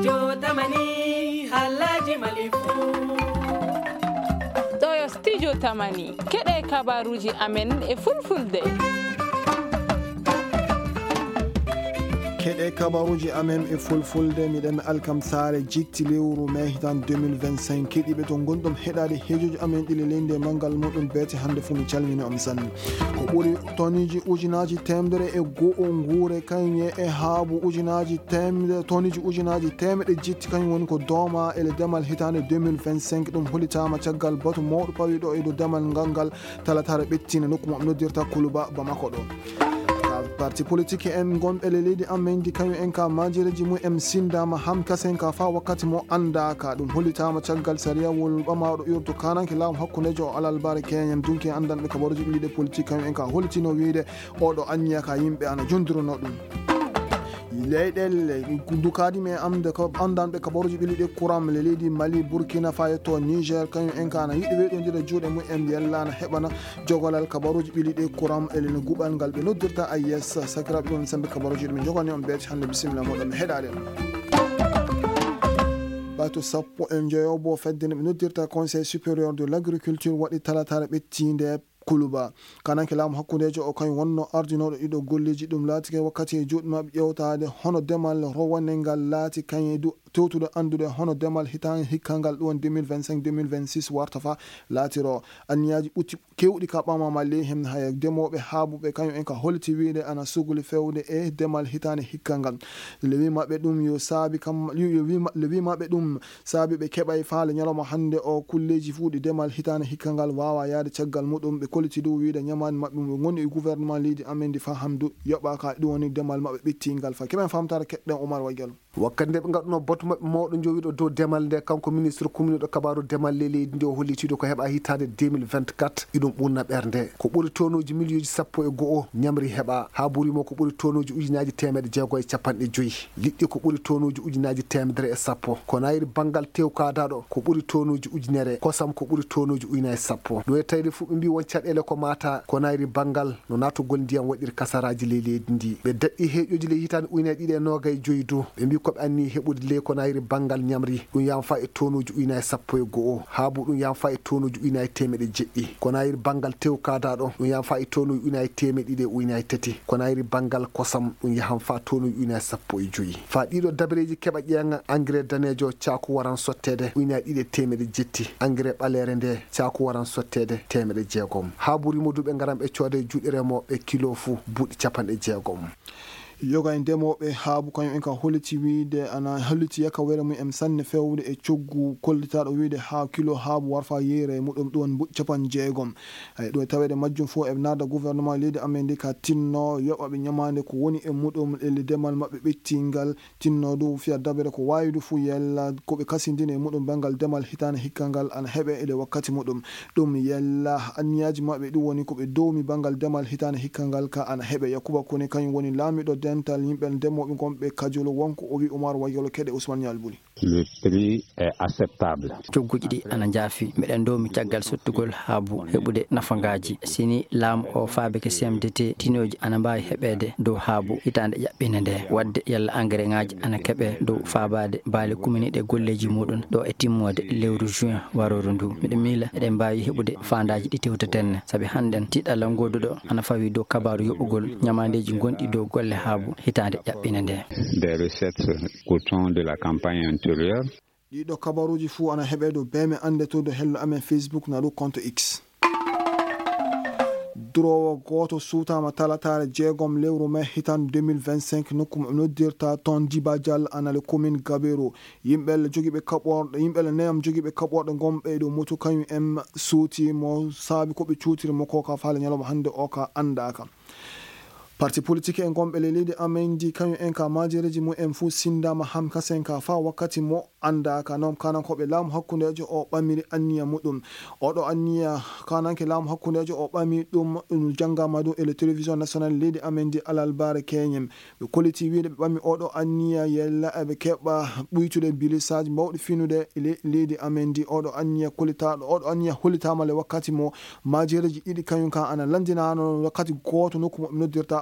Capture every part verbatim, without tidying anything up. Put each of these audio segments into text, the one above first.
studio tamani halaji malifu ɗo studio tamani keɗe kabaruji amen e fulfulde keɗe kabaruji amen e fulfulde miɗen alkam sare jikti lewru mai hitan deux mille vingt-cinq keɗiɓe to gonɗum heɗade hejoji amen ɗiɗi leydi mangal muɗum beete hande fuu mi calmini on sanne ko ɓuuri toniji ujunaji temdere e go'o guure kañe e haabu ujunaji temde toniji ujunaji temeɗe jitti kañum woni ko dooma ele demal hitande deux mille vingt-cinq ɗum holitama caggal batu mawɗo pawi ɗo e dow demal ngal ngal talatare ɓettine nokku mo noddirta Kuluba Bamako ɗo. Parti politique en gonɓe le leydi amen di kañum en ka majireji mum en sindama ham kasen ka fa wakkati mo andaka ɗum hollitama caggal sariyawol ɓamaɗo yurto kananke laamu hakkudejo o alal bare keñen dunki andanɓe kabaruji ɓiɗe politique kañum en ka hollitino wiide oɗo anniya ka yimɓe ana jondirono ɗum leyɗele dukadi me amde ko andanɓe kabaruji ɓiliɗe couram le leydi Mali Burkina Faso to Niger kañum en kana yiɗi weɗodira juuɗe mumen yellana heɓana jogolal kabaruji ɓiliɗe couram elene guɓal ngal ɓe noddirta A Y S sakiraɓe ɗum sembe kabaruji ɗumen jogani on beete hande bisimilla moɗon heɗade bato sappo en jeeyobo feddene ɓe noddirta Conseil supérieur de l'agriculture waɗi talatare ɓettinde Kuluba kananke laamu hakkudejo o kañum wonno ardinoɗo ɗiɗo golleji ɗum laatike wakkati e juuɗe mabɓe ƴewtade hono demal rowane ngal laati kañe du tewtude andude hono demal hitan hikka ngal ɗum deux mille vingt-cinq deux mille vingt-six warta fa laatiro anniyaji ɓutti kewɗi ka ɓamama ley hen hay demoɓe haabuɓe kañum en ka holliti wiide ana sugli fewde e demal hitande hikka ngal le wimaɓe ɗum yo saabi kam le wimaɓe ɗum saabi ɓe keɓay faale ñalawma hande o kulleji fuuɗi demal hitande hikka ngal wawa yaade caggal muɗum ɓe koliti dow wiide ñamani mabɓe ɓe goni e gouvernement leydi amen di fa hamdu yoɓaka ɗum woni demal mabɓe ɓettingal fa keɓen famtare keɗɗen Oumar Waguel wakkati nde ɓe gaɗuno boto mabɓe mawɗo jowiɗo dow demal nde kanko ministre commune ɗo kabaru demal le leydi nde o hollitiɗo ko heɓa hitande deux mille vingt-quatre iɗum ɓurna ɓerde ko ɓuuri tonoji milliuji sappo e go'o ñamri heɓa ha ɓuurimo ko ɓuuri tonoji ujunaji temedde jeegoye e capanɗe joyyi liɗɗi ko ɓuuri tonoji ujunaji temedere e sappo ko nayri banggal tewkadaɗo ko ɓuuri tonoji ujunere kosam ko ɓuuri tonoji ujunaji sappo ɗo e tawde fuu ɓe mbi won caɗele ko mata ko nayri banggal no natugol ndiyam waɗiri kasaraji ley leydi ndi ɓe daɗɗi heƴoji ley hitande ujunaje ɗiɗi e nogaye joyyi dow ɓe mbi koɓe anni heɓude ley ko nayri banggal ñamri ɗum yamfa e tonoji ujunaje sappo e go'o haabu ɗum yamfa e tonoji ujunaje temeɗe jeɗɗi ko nayri banggal tewkadaɗo ɗum yamfa e tonoji ujunaje temeɗe ɗiɗi e ujunaje tati ko nayri banggal kosam ɗum yahan fa tonoji ujunaje sappo e joyyi fa ɗiɗo dabareji keɓa ƴeeŋa engrais danejo caku waran sottede ujunaje ɗiɗi e temeɗe jetti engrais ɓalere nde caku waran sottede temeɗe jeegom ha ɓuuri moduɓe garan ɓe coode juuɗe remoɓe kilo fuu buuɗi capanɗe jeegom yoga e ndemoɓe haabu kañum en ka holliti wiide ana holliti yakka were mum en sanne fewde e coggu kollitaɗo wiide ha kilo haabu warfa yeere muɗum ɗum buɗɗi capan jeegom ay ɗo e tawede majjum fof e naada gouvernement leydi amen ndi ka tinno yoɓaɓe ñamande ko woni e muɗum e demal mabɓe ɓettingal tinno du fiya dabere ko wawi du fu yella koɓe kasindini e muɗum bangal demal hitane hikka ngal ana heeɓe ele wakkati muɗum ɗum yella anniyaji mabɓe ɗum woni koɓe dowmi bangal demal hitane hikka ngal ka ana heeɓe Yakuba Kone kañum woni laamiɗo dental yimɓe ndemoɓe gonɓe kajolo wonko o wi Oumar Waguel keɗe Ousmane Yalbouri le prix est acceptable cogguji ɗi ana jaafi miɗen domi caggal sottugol haabu heɓude nafangaji sini laamu o faabe ke C M D T tinoji ana mbawi heɓede dow haabu hitande ƴaɓɓine nde wadde yalla engrais ngaji ana keeɓe dow faabade baali commune ɗe golleji muɗum ɗo e timmode lewru juin waroru ndu miɗen miila eɗen mbawi heɓude fandaji ɗi tewtetenne saabi hannden tiɗalla goduɗo ana fawi dow kabaru yoɓɓugol ñamandeji gonɗi dow golle haabu hitande ƴaɓɓine nde des recettes coton de la campagne intérieure ɗiɗo kabaruji fuu ana heɓe dow beme ande to do hello amen Facebook na ɗo compte X durowo goto suutama talatare jeegom lewru mai hitan deux mille vingt-cinq nokku mo noddirta ton Diba Dial anale commune Gabero yimɓele jogiiɓe kaɓorɗe yimɓele neyam jogiiɓe kaɓorɗe gomɓe ɗo motu kañum en suuti mo saabi koɓe cuutiri mo ko ka faale ñalawma hande o ka andaka parti politique en gonɓe le leydi amen di kañum en ka majereji mum en fuu sindama ham kasen ka fa wakkati mo andaka non kanankoɓe laamu hakkudejo o ɓamiri anniya muɗum oɗo anniya kananke laamu hakkudejo o ɓami ɗum janggama dow ele télévision nationale leydi amen di alal bare keñem ɓe koliti wiide ɓe ɓami oɗo anniya yella eɓe keɓa ɓuytude bilisaji mawɗi finude leydi amen di oɗo anniya kolitaɗo oɗo anniya hollitama le wakkati mo majereji ɗiɗi kañum ka ana landinano wakkati goto nokku mo noddirta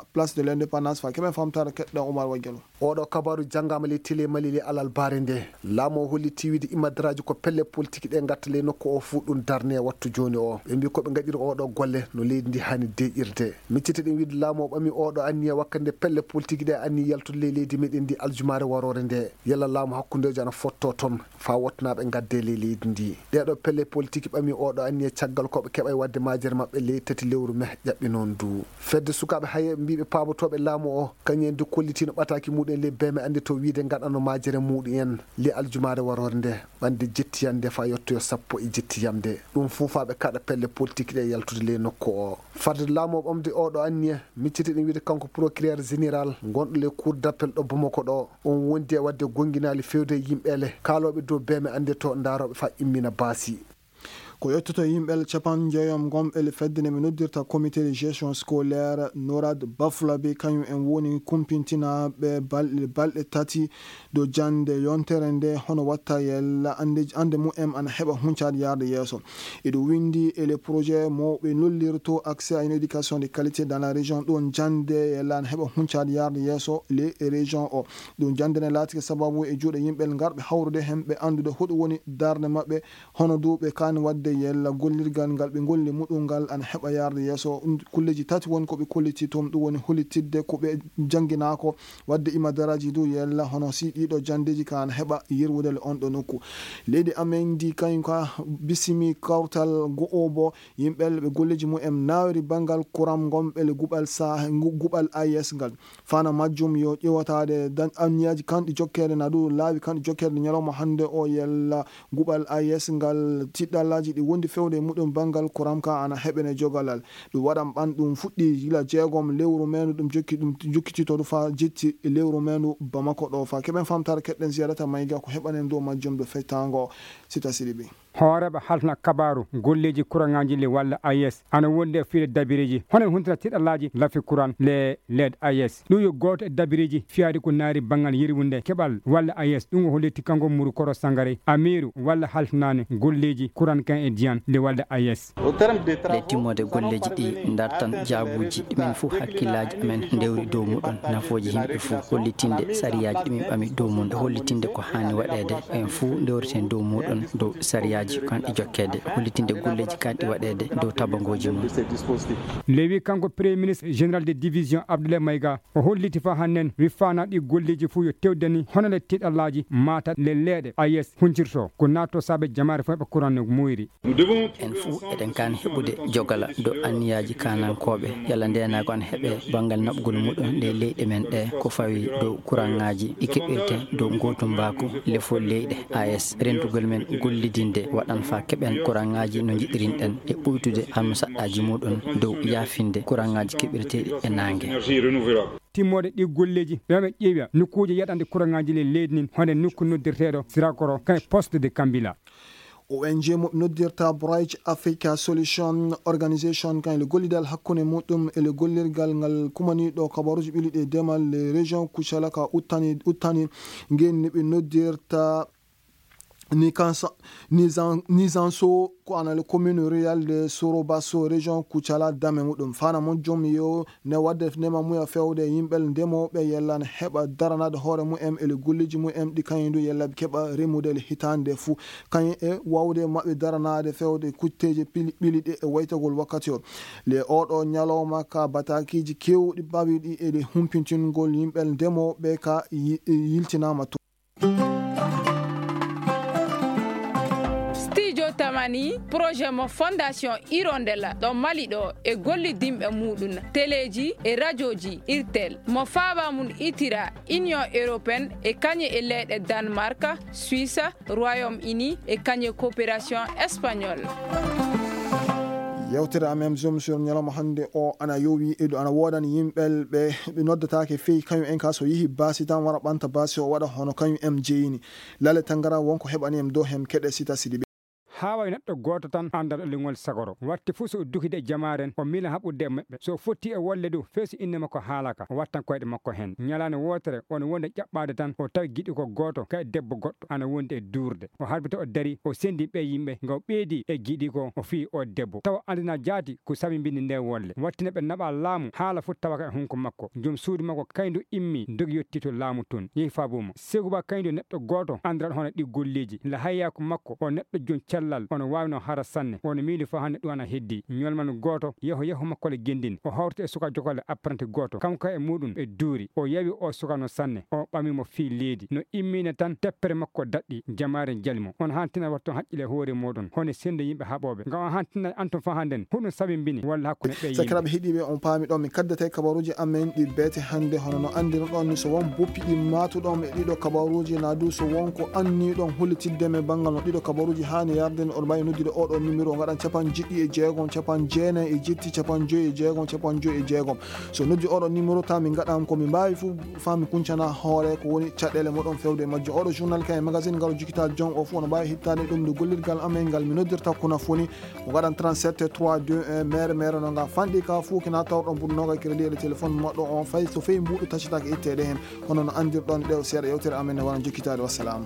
place de l'indépendance fa keɓen famtare keɗɗa Oumar Waggelo. oɗo kabaru jangama le télé malili alal bare nde laamo holliti wiide imadaraji ko pelle politique ɗe gattale nokku o fu ɗum darne wattu joni o ɓe mbi koɓe gaɗiri oɗo golle no leydi ndi hani deƴirde miccite ɗen wiide laamo ɓami oɗo anniya wakkande pelle politique ɗe anni yaltude le leydi meɗen ndi aljumare warore nde yalla laamo hakkudeji ana fotto toon fa wattanaɓe gadde le leydi ndi ɗeɗo pelle politique ɓami oɗo anniya caggal koɓe keɓay wadde majere mabɓe ley tati lewru meh ƴaɓɓi noon du fedde sukaɓe hay mbiɓe pamotoɓe laamo o kañum de kollitino ɓataki muɗum le beme andi to wiide gaɗano majere muɗum en le aljumare warore nde ɓande jettiyande fa yettoyo sappo e jettiyamde ɗum fuufaɓe kaɗa pelle politique ɗe yaltude le nokku o farde laamo ɓamde oɗo anniya micciti ɗum wiide kanko procureur général gonɗo le cour d'appel ɗo Bamako ɗo on wondi e wadde gonguinali fewde yimɓele kaloɓe dow beme ande to daroɓe fa immina baasi ko yettoto yimɓel capan jeeyom gomɓe le feddene mi noddirta comité de gestion scolaire norad bafulaɓe kañum en woni kumpintinaɓe balɗe balɗe tati dow jande yontere nde hono watta yella ande ande mumen ana heɓa huncade yarde yeeso eɗo windi e le projet mo ɓe lollirto accès à une éducation de qualité dans la région ɗon jande yella ana heɓa huncade yarde yeeso les région o ɗum jande ne laatike sababu e juuɗe yimɓel garɓe hawrude hen ɓe andude hoɗum woni darde mabɓe hono duuɓe kani wadde yella gollirgal ngal ɓe golli muɗum ngal ana heɓa yarde yeeso kulleji tati woni koɓe kolliti toon ɗum woni hollitidde ko ɓe jangginako wadde imadaraji du yella hono si ɗiɗo jandeji ka ana heɓa yirwudele on ɗo nokku leydi amen ndi kañum ka bisimi kawtal go'o bo yimɓel ɓe golleji mumen nawri banggal kuram gomɓele guɓal sa guɓal A I S ngal fana majjum yo ƴewatade anniyaji kanɗi jokkede na ɗu laawi kanɗi jokkede ñalawma hande o yella guɓal A I S ngal tiɗɗallaji ɗi wondi fewde muɗum bangal kuram ka ana heɓene jogalal ɗum waɗan ɓan ɗum fuɗɗi gila jeegom lewru mendu ɗum jokki ɗum jokkitito ɗo fa jetti e lewru mendu Bamako ɗo fa keɓen famtare keɗɗen ziyarata mayga ko heɓanen dow majjum ɗo fettango Sita Sidibé hooreɓe haltana kabaru golleji courant-ngaji le walla A I S ana wonde e fiide dabireji honen huntata tiɗallaji lafi courant le leyɗe A I S ɗum yo goto e dabireji fiyade ko naari banggal yirwunde keɓal walla A I S ɗum o hollitti kanko Mourou Koro Sangare amiru walla haltanani golleji courant kan e diyan le walla A I S le timmode golleji ɗi dartan jaabuji ɗumen fof hakkillaji amen ndewri dow muɗon nafoji yimɓe fof hollitinde sariyaji ɗumin ɓami dow mum e hollitinde ko hanni waɗede en fof ndewreten dow muɗon dow sariyaji kanɗi jokkede hollitinde golleji kanɗi waɗede dow tabagoji mum lewi kanko premier ministre général de division Abdoulaye Maïga o holliti fa hannen wi fana ɗi golleji fof yo tewdani honole tiɗallaji mata le leeɗe A I S huncirto ko natto saabe jamare fof ɓe courant no moyri en fof eɗen kan heɓude jogala dow anniyaji kanankoɓe yalla ndenago an heeɓe banggal naɓgol muɗum nde leyɗe men ɗe ko fawi dow courant ngaji ɗi keɓirte dow gotum mbako lefo leyɗe A I S rentugol men gollidinde waɗan fa keɓen courant ngaji no jiɗirin ɗen e ɓuytude hanno saɗɗaji muɗum dow yaafinde courant ngaji keɓirteɗi e nangue timmode ɗi golleji ɓeɓe ƴeewa nokkuji yaɗande courant ngaji le leydi nin hono nokku noddirteɗo Sirakoro kay poste de Kambila O N G mo noddirta Bright Africa Solution Organisation kan le gollidal hakkunde muɗum e le gollirgal ngal kumaniɗo kabaruji ɓiliɗe demal le région Kuchalaka uttani uttani ngenni ɓe noddirta Nizanso ko ana le commune rurale de Sorobasso région Kuchala dame muɗum fana mon jom yo ne wadde nema muya fewde yimɓel ndemoɓe yella ne heɓa daranade hoore mumen e le golleji mumen ɗi kañum du yella ɓe keɓa remude le hitande fou kañum e wawde maɓɓe daranade fewde kutteje ɓiliɗe e waytagol wakkati o le oɗo ñalawma ka batakiji kewɗi bawiɗi e le humpintingol yimɓel ndemoɓe ka yiltinama to tamani projet mo fondation Hirondella ɗo Mali ɗo e gollidimɓe muɗum téléji e radioji irtel mo faaba mum itira union européenne e kañe e leyɗe Danemark, Suisse, Royaume-Uni e kañe coopération espagnole. yewtere amen zoom sur ñalawma hande o ana yowi eɗo ana wodani yimɓel ɓe ɓe noddatake feyi kañum en ka so yeehi baasi tan wara ɓanta baasi o waɗa hono kañum en jeyini lale tangara wonko heɓani em dow hem keɗe Sita Sidibé hawa neɗɗo goto tan andal lingol sagoro watti fu so dukide jamaren o mila haɓude mabɓe so fotti e wolle du feesi inne makko haalaka o wattan koyɗe makko hen ñalane wotere on wonde ƴaɓɓade tan o tawi giɗi ko goto kay debbo goɗɗo ana wondi e durde o harbita o dari o sendi ɓe yimɓe ngaw ɓeedi e giɗi ko o fi o debbo tawa andina jaati ko sami mbindi nde wolle wattine ɓe naɓa laamu haala fu tawaka e hunko makko joom suudu makko kayndu immi dogi yetti to laamu tun yehi fabuma seguba kayndu neɗɗo goto andiran hono ɗi golleji la hayyako makko o neɗɗo joom cellal ono wawino hara sanne ono miili fo hande ɗum ana heddi ñolman goto yeho yeho makko le gendin o hawrta e suka jogole apprenti goto kanko e muɗum e duuri o yawi o sukano sanne o ɓamimo fi leedi no immine tan teppere makko daɗɗi jamare jalimo on hantina watton haqqile hoore moɗon hono sende yimɓe haɓoɓe ngam on hantina anton fa handen huɗum sabimbini walla hakkude ɓe sakiraɓe heeɗiɓe on paami ɗon mi kaddete kabaruji amen ɗi beete hande hono no andino ɗon ni so won boppi ɗi matuɗon e ɗiɗo kabaruji na du so wonko anniɗon hullitiddeme banggal no ɗiɗo kabaruji hani yarde on mbawi noddude oɗo numéro gaɗan capan jiɗɗi e jeegom capan jeenayi e jetti capan joyi e jeegom capan joyi e jeegom so noddi oɗo numéro ta min gaɗam komi mbawi fo fami kuncana hoore ko woni caɗele moɗon fewde majjo oɗo journal kay magazine ngal jukita jon o fo no mbawi hittade ɗum nde gollirgal amen ngal mi noddirta kuna foni ko gaɗan trente-sept trois deux un maire maire no nga fanɗi ka fo kina tawɗon ɓurnoga crédit e téléphone moɗɗo on fayi so fayi mbuɗo taccitaka ittede hen hono no andirɗon ɗew seeɗa yewtere amen ne wona jukkitade wassalamu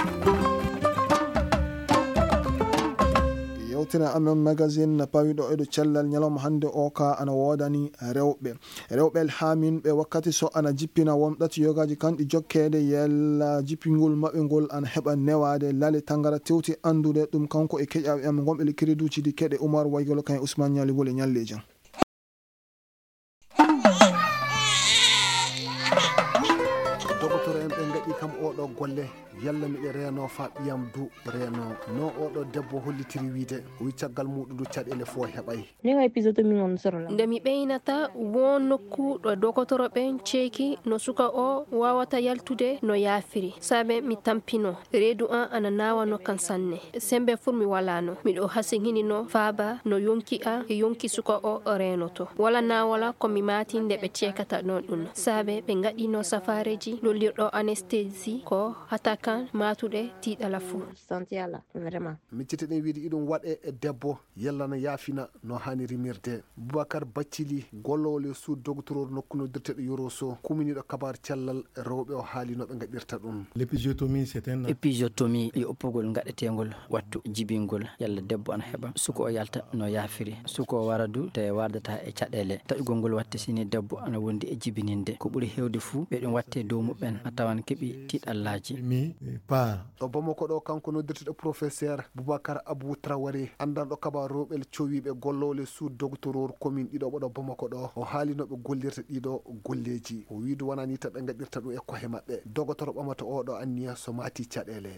yewtere amen magazine na pawiɗo eɗo cellal ñalawma hande o ka ana wodani rewɓe rewɓe hamin ɓe wakkati so ana jippina won ɗati yogaji kanɗi jokkede yella jippingol mabɓe ngol ana heɓa newade laale tangara tewti andude ɗum kanko e keƴaɓe am gomɓe le créduci di keɗe oumar waygolo kan ousmane ñaligol e ñallejan dogotoro en ɓe gaɗi kam oɗo golle yalla miɗe reeno fa ɓiyam du reeno no oɗo debbo hollitiri wiide o wi caggal muɗum du caɗele fo heɓay nega épisode min on sorola nde mi ɓeynata won nokku ɗo dogotoro ɓen ceeki no suka o wawata yaltude no yaafiri saabe mi tampino reedu an ana nawano kan sanne sembe fur mi walano miɗo hasinhinino faaba no yonki a e yonki suka o reenoto wala na wala komi mati nde ɓe ceekata ɗon ɗum saabe ɓe gaɗino safareji lollirɗo anesthésie ko hataka matuɗe tiiɗala fuu santiala vraiment micciteɗen wiide iɗum waɗe e debbo yalla no yaafina no hani rimirde boubacar baccili gollowole suud doctoror nokku noddirteɗo yoroso kuminiɗo kabar cellal rewɓe o haali noɓe gaɗirta ɗum l'épisiotomie c'est un épisiotomie yo oppugol gaɗetegol wattu jibingol yalla debbo ana heɓa suko o yalta no yaafiri suko o wara du te wardata e caɗele taƴugol ngol watte sini debbo ana wondi e jibininde ko ɓuuri hewde fuu ɓeɗum watte dow muɓɓen a tawan keeɓi tiɗallaji par ɗo bamako ɗo kanko noddirteɗo professeur boubacar abou traoré andanɗo kaba rewɓel cowiɓe gollowle sous doctoror commune ɗiɗo ɓoɗo bamako ɗo o haalinoɓe gollirta ɗiɗo golleji o wiide wona ni tan ɓe gaɗirta ɗum e kohe mabɓe dogotoro ɓamata oɗo anniya so mati caɗele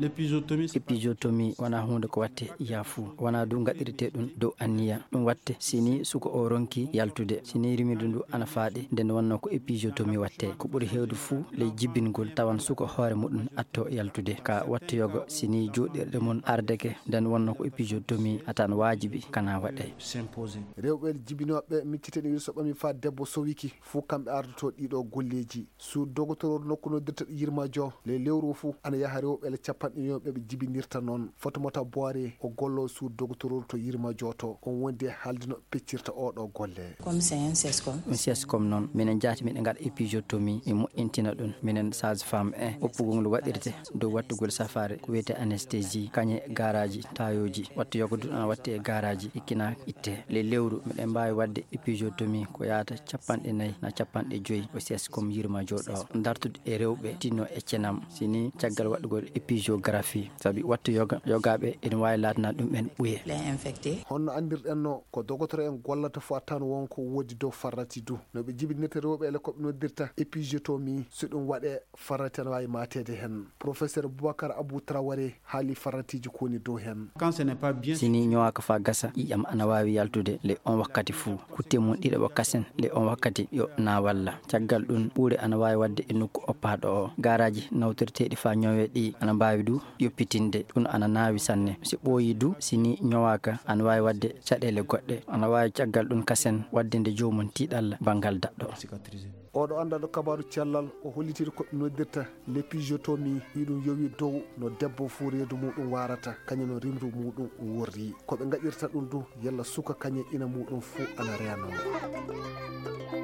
épisiotomie wona hunde ko watte yaafuu wona du gaɗirte ɗum dow anniya ɗum watte sini suko o ronki yaltude sini rimirde ndu ana faaɗi nden wonno ko épisiotomie watte ko ɓuuri hewde fuu ley jibbingol tawan suko hoore muɗum atto yaltude ka wattoyogo sini joɗirɗe mon ardeke nden wonno ko épisiotomie atan wajibi kana waɗe rewɓe jibinoɓe micciteɗe wiide so ɓami fa debbo sowiki fuu kamɓe ardoto ɗiɗo golleji sous doctoror nokku noddirteɗo yirmadio le lewru fuu ana yaaha rewɓele capanɗe yoɓe ɓe jibinirta noon fotomata boire o gollo sous doctoror to yirmadio to on wondi e haaldino peccirta oɗo golle comme c'est un sescom un sescom noon minen jaati miɗen gaɗa épisiotomie mi moƴƴintina ɗum minen sage femme en oppugol waɗirte dow wattugol safare ko wiyete anesthésie kañe garaji tayoji wattu yogodu ana watte e garaji ikkina itte le lewru miɗen mbawi wadde épisiotomie ko yaata capanɗe nayyi na capanɗe joyyi o ses comme yirma joɗo dartude e rewɓe tinno e cenam sini caggal waɗugol épisiographie saabi wattu yoga yogaɓe ene wawi latana ɗum ɓen ɓuuye infecté honno andirɗen no ko dogotoro en gollata fo tan wonko wodi dow farrati du noɓe jibinirta rewɓe ele koɓe noddirta épisiotomie so ɗum waɗe farrati ana wawi matede hen professeur boubacar abou traoré haali farratiji koni dow hen sini ñowaka fa gasa ƴiƴam ana wawi yaltude le on wakkati fuu kutte mum ɗiɗaɓo kasen le on wakkati yo na walla caggal ɗum ɓuure ana wawi wadde e nokku oppaɗo o garaji nawtirteɗi fa ñowe ɗi ana mbawi du yoppitinde ɗum ana nawi sanne si ɓooyi du sini ñowaka ana wawi wadde caɗele goɗɗe ana wawi caggal ɗum kasen wadde nde jomum tiɗalla banggal daɗɗo oɗo anda ɗo kabaru cellal o hollitiri ko noddirta l'épisiotomie iɗum yowi dow no debbo fo reedu muɗum warata kañum no rimdu muɗum worri koɓe gaƴirta ɗum du yalla suka kañe ina muɗum fo ana reyano